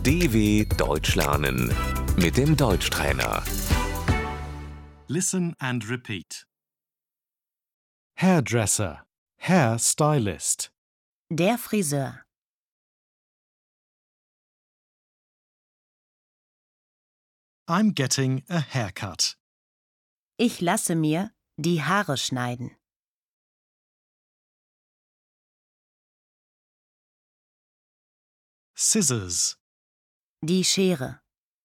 DW Deutsch lernen mit dem Deutschtrainer. Listen and repeat. Hairdresser, hair stylist. Der Friseur. I'm getting a haircut. Ich lasse mir die Haare schneiden. Scissors. Die Schere.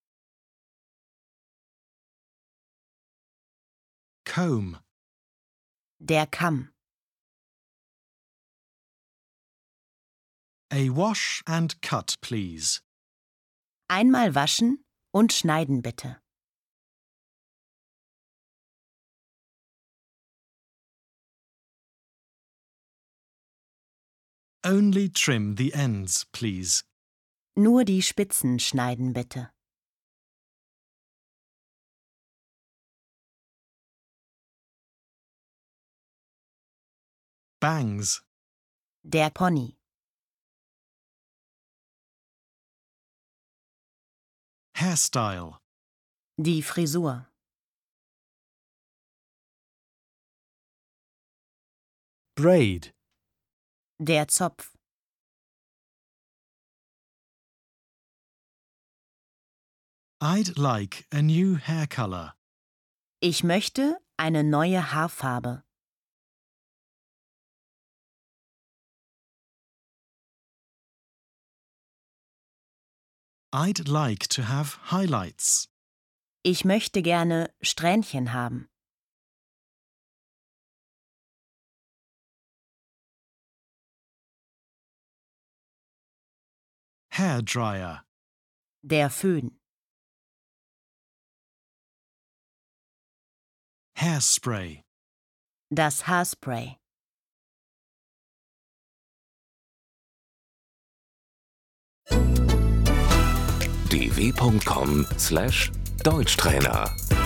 Comb. Der Kamm. A wash and cut, please. Einmal waschen und schneiden bitte. Only trim the ends, please. Nur die Spitzen schneiden bitte. Bangs. Der Pony. Hairstyle. Die Frisur. Braid, Der Zopf. I'd like a new hair color. Ich möchte eine neue Haarfarbe. I'd like to have highlights. Ich möchte gerne Strähnchen haben. Hair dryer. Der Föhn. Hairspray. Das Haarspray. dw.com/Deutschtrainer